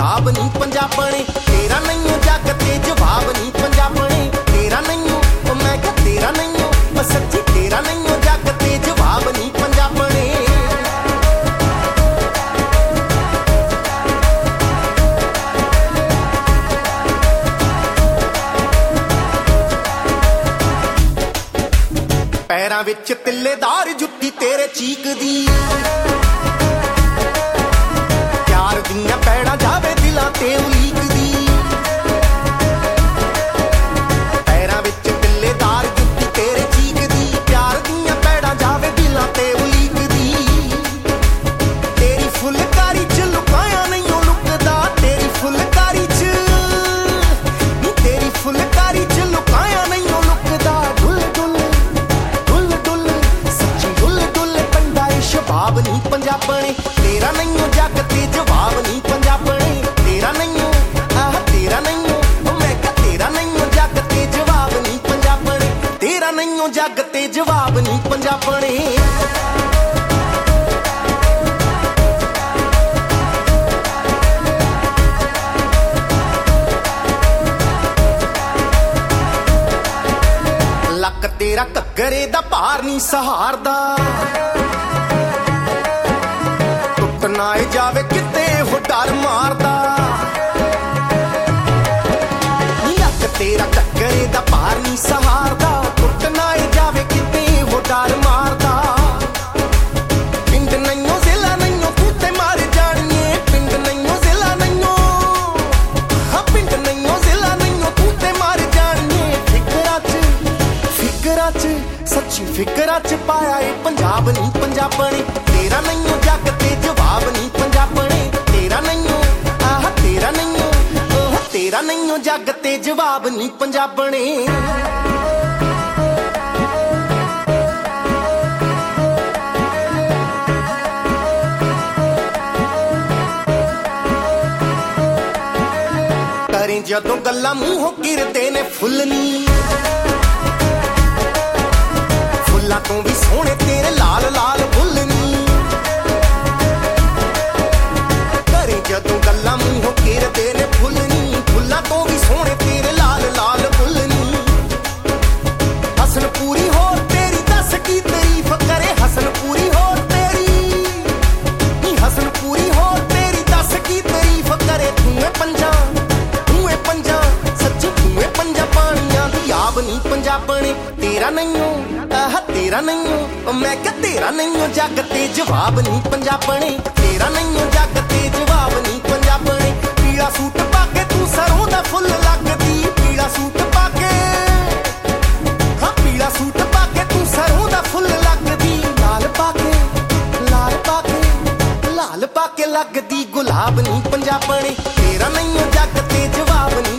ਜਵਾਬ ਨਹੀਂ ਪੰਜਾਬਣੇ। ਤੇਰਾ ਨਹੀਂ ਜੱਗ ਤੇ ਜਵਾਬ ਨਹੀਂ ਪੰਜਾਬਣੇ। ਤੇਰਾ ਨਹੀਂ ਉਹ ਮੈਂ ਕਿਹਾ ਤੇਰਾ ਨਹੀਂ ਉਹ ਸੱਚੀ ਤੇਰਾ ਨਹੀਂ ਜੱਗ ਤੇ ਜਵਾਬ ਨਹੀਂ ਪੰਜਾਬਣੇ। ਪੈਰਾਂ ਵਿੱਚ ਤਿੱਲੇਦਾਰ ਜੁੱਤੀ ਤੇਰੇ ਚੀਕਦੀ, ਪਿਆਰ ਦੀਆਂ ਪੈੜਾਂ ਜਾਵੇ ਦਿਲਾਂ ਤੇ ਉਲੀਕਦੀ। ਪੈਰਾਂ ਵਿੱਚ ਤਿੱਲੇਦਾਰ ਜੁੱਤੀ ਤੇਰੇ ਚੀਕਦੀ, ਪਿਆਰ ਦੀਆਂ ਪੈੜਾਂ ਜਾਵੇ ਦਿਲਾਂ ਤੇ ਉਲੀਕਦੀ। ਤੇਰੀ ਫੁਲਕਾਰੀ ਚ ਲੁਕਾਇਆ ਨਹੀਂ ਉਹ ਲੁਕਦਾ, ਤੇਰੀ ਫੁਲਕਾਰੀ ਚ ਨੀ ਤੇਰੀ ਫੁਲਕਾਰੀ ਚ ਲੁਕਾਇਆ ਨਹੀਂ ਉਹ ਲੁਕਦਾ। ਜਵਾਬ ਨਹੀਂ ਪੰਜਾਬਣੇ। ਤੇਰਾ ਨਹੀਂ ਜੱਗ ਤੇ ਜਵਾਬ ਨਹੀਂ ਪੰਜਾਬਣੇ। ਤੇਰਾ ਨਹੀਂ ਆਹ ਤੇਰਾ ਨਹੀਂ ਉਹ ਮੈਂ ਕਿਹਾ ਤੇਰਾ ਨਹੀਂ ਜੱਗ ਤੇ ਜਵਾਬ ਨਹੀਂ ਪੰਜਾਬਣੇ। ਤੇਰਾ ਨਹੀਂ ਜੱਗ ਤੇ ਜਵਾਬ ਨਹੀਂ ਪੰਜਾਬਣੇ। ਲੱਕ ਤੇਰਾ ਘੱਗਰੇ ਦਾ ਭਾਰ ਨਹੀਂ ਸਹਾਰਦਾ, ਨਾ ਏ ਜਾਵੇ ਕਿਤੇ ਉਹ ਡਰ ਮਾਰਦਾ। ਲੱਕ ਤੇਰਾ ਘੱਗਰੇ ਦਾ ਭਾਰ ਨਹੀਂ ਸਹਾਰਦਾ, ਟੁੱਟ ਨਾ ਏ ਜਾਵੇ ਕਿਤੇ ਉਹ ਡਰ ਮਾਰਦਾ। ਪਿੰਡ ਨਹੀਂਓ ਜ਼ਿਲ੍ਹਾ ਨਹੀਂਓ ਤੂੰ ਤੇ ਮਰ ਜਾਣੀਏ, ਪਿੰਡ ਨਹੀਂਓ ਜ਼ਿਲ੍ਹਾ ਨਹੀਂਓ ਹਾਂ ਪਿੰਡ ਨਹੀਂਓ ਜ਼ਿਲ੍ਹਾ ਨਹੀਂਓ ਤੂੰ ਤੇ ਮਰ ਜਾਣੀਏ। ਫਿਕਰਾਂ ਚ ਸੱਚੀ ਫਿਕਰਾਂ ਚ ਪਾਇਆ ਏ ਪੰਜਾਬ ਨਹੀਂ ਪੰਜਾਬਣੇ। ਤੇਰਾ ਨਹੀਂਓ ਜੱਗ ਤੇ ਜਵਾਬ ਨਹੀਂ ਪੰਜਾਬਣੇ। ਤੇਰਾ ਨਹੀਂਓ ਆਹ ਤੇਰਾ ਨਹੀਂਓ ਉਹ ਤੇਰਾ ਨਹੀਂਓ ਜੱਗ ਤੇ ਜਵਾਬ ਨਹੀਂ ਪੰਜਾਬਣੇ। ਕਰੇ ਜਦੋਂ ਗੱਲਾਂ ਮੂੰਹੋਂ ਗਿਰਦੇ ਨੇ ਫੁੱਲ ਨੀ, ਫੁੱਲਾਂ ਤੋਂ ਵੀ ਸੋਹਣੇ ਤੇਰੇ ਲਾਲ ਲਾਲ ਬੁੱਲ ਨੀ। ਘਰੇ ਜਦੋਂ ਗੱਲਾਂ ਮੂੰਹੋਂ ਘਿਰਦੇ ਨੇ ਫੁੱਲ ਨੀ, ਫੁੱਲਾਂ ਤੋਂ ਵੀ ਸੋਹਣੇ ਤੇਰੇ ਲਾਲ ਲਾਲ ਬੁੱਲ ਨੀ। ਹਸਨ ਪੂਰੀ ਹੋਰ ਤੇਰੀ ਦੱਸ ਕੀ ਤਾਰੀਫ ਕਰੇ, ਹਸਨ ਪੂਰੀ ਹੋਰ ਤੇਰੀ ਨੀ ਹਸਨ ਪੂਰੀ ਹੋਰ ਤੇਰੀ ਦੱਸ ਕੀ ਤਾਰੀਫ ਕਰੇ। ਤੂੰ ਏ ਪੰਜਾਂ ਸੱਚੀ ਤੂੰ ਏ ਪੰਜਾਂ ਪਾਣੀਆਂ ਦੀ ਆਬ ਨਹੀਂ ਪੰਜਾਬਣੇ। ਤੇਰਾ ਨਹੀਂਓ ਆਹ ਤੇਰਾ ਨਹੀਂਓ ਮੈਂ ਕਿਹਾ ਤੇਰਾ ਨਹੀਂਓ ਜੱਗ ਤੇ ਜਵਾਬ ਨਹੀਂ ਪੰਜਾਬਣੇ। ਤੇਰਾ ਨਹੀਂਓ ਜੱਗ ਤੇ ਜਵਾਬ ਨਹੀਂ ਪੰਜਾਬਣੇ। ਪੀਲਾ ਸੂਟ ਪਾ ਕੇ ਤੂੰ ਸਰੋਂ ਦਾ ਫੁੱਲ ਲੱਗਦੀ, ਪੀਲਾ ਸੂਟ ਪਾ ਕੇ ਹਾਂ ਪੀਲਾ ਸੂਟ ਪਾ ਕੇ ਤੂੰ ਸਰੋਂ ਦਾ ਫੁੱਲ ਲੱਗਦੀ। ਲਾਲ ਪਾ ਕੇ ਲਾਲ ਪਾ ਕੇ ਲੱਗਦੀ ਗੁਲਾਬ ਨਹੀਂ ਪੰਜਾਬਣੇ। ਤੇਰਾ ਨਹੀਂਓ ਜੱਗ ਤੇ ਜਵਾਬ ਨਹੀਂ